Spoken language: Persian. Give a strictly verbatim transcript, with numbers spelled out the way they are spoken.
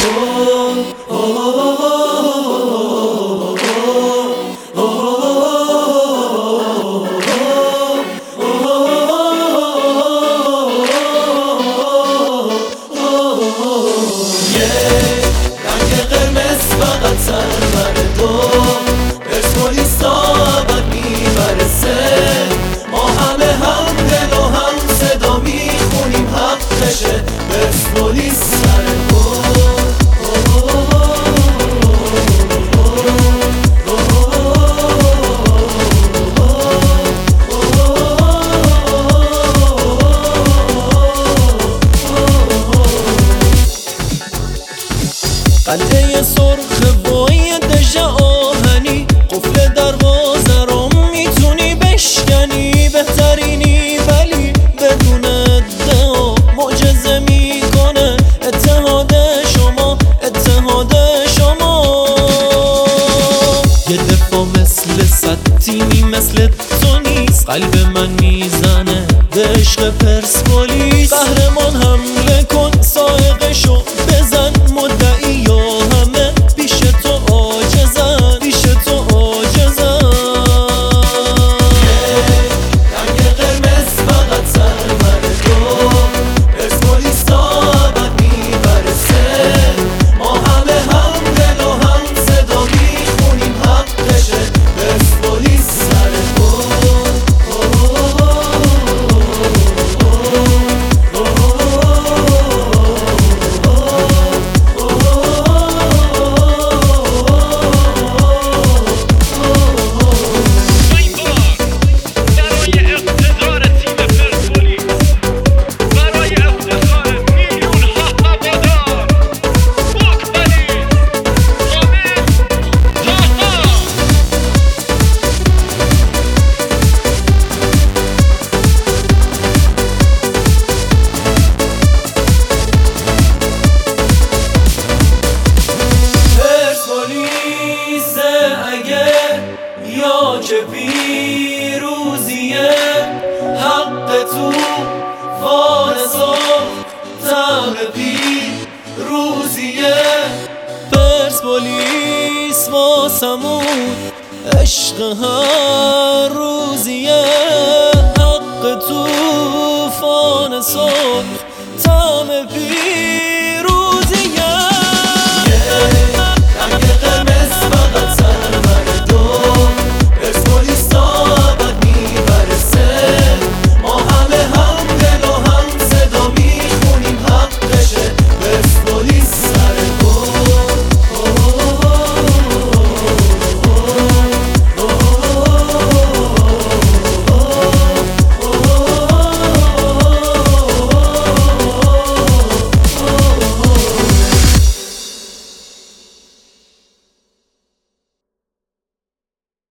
قلعه سرخ وای دژ آهنی، قفل دروازه رو میتونی بشکنی، بهترینی ولی بدون ادعا معجزه میکنه اتحاد شما، اتحاد شما. یه دفاع مثل صد تیمی مثل تو نیست، قلب من میزنه به عشق پرسپولیس. قهرمان حمله کن، سائقشو بزن، مدعی یا همه پیش تو عاجزن، پیش تو عاجزن. رنگ قرمز فقط سرور تو، پرسپولیستا بد میبرسه. ما همه هم دل و هم صدا میخونیم، حقشه پرسپولیس سر تو. یا که پیروزیه حق تو فانسا، طعم پیروزیه. پرسپولیس واسمون عشق هر روزیه، حق تو فان سرخ طعم پیروزیه.